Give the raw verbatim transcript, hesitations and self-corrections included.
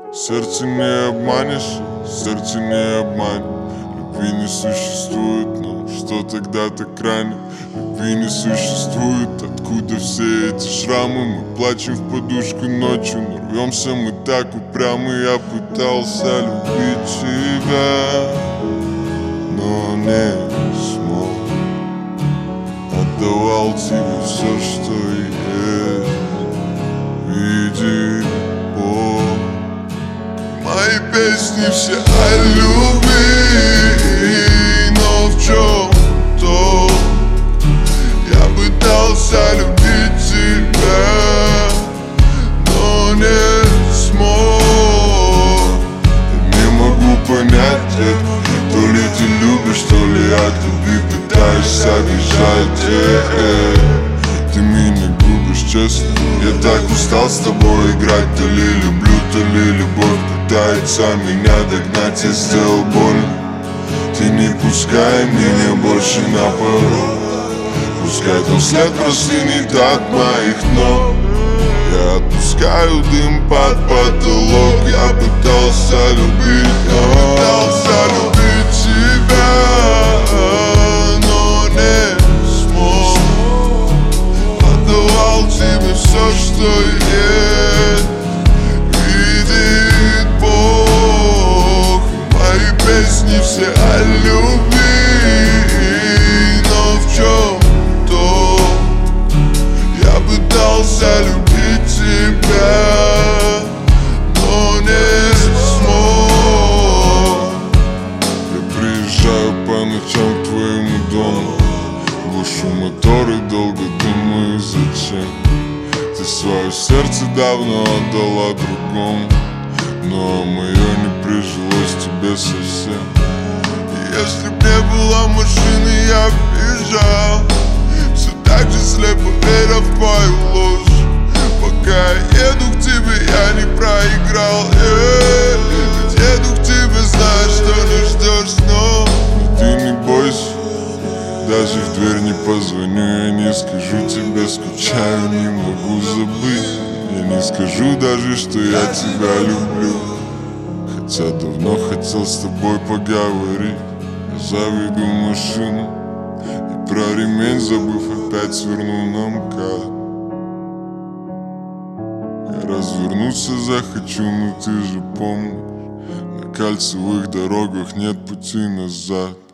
Сердце не обманешь, сердце не обманет. Любви не существует, но что тогда так ранит? Любви не существует, откуда все эти шрамы? Мы плачем в подушку ночью, но рвемся мы так упрямо. Я пытался любить тебя, но не смог. Отдавал тебе все, что есть. Видит Бог. Мои песни все о любви, но в чем-то я пытался любить тебя, но не смог. Не могу понять это. То ли ты любишь, то ли от любви пытаешься бежать. э-э. Ты меня губишь, честно. Я так устал с тобой играть. То ли люблю, то ли любовь пытается меня догнать. Я сделал больно. Ты не пускай меня больше на порог. Пускай тот след простынет от моих ног. Я отпускаю дым под потолок. Я пытался любить, я пытался любить тебя, но не смог. Отдавал тебе все, что есть. Видит Бог. Мои песни все о любви, но в чем-то я пытался любить тебя, но не смог. Я приезжаю по ночам к твоему дому, глушу мотор и долго думаю, зачем. Ты свое сердце давно отдала другому, но мое не прижилось тебе совсем. И если б не было машины, я бежал, все так же слепо веря в твою ложь. Пока я еду к тебе, я не проиграл. э-э. Ведь еду к тебе, знаешь, что не ждешь, но ты не бойся, даже в дверь не позвоню. Я не скажу тебе, скучаю, не могу забыть. Я не скажу даже, что я тебя люблю, хотя давно хотел с тобой поговорить. Я заведу машину и про ремень забыв опять свернул на МКАД. Я развернуться захочу, но ты же помнишь, на кольцевых дорогах нет пути назад.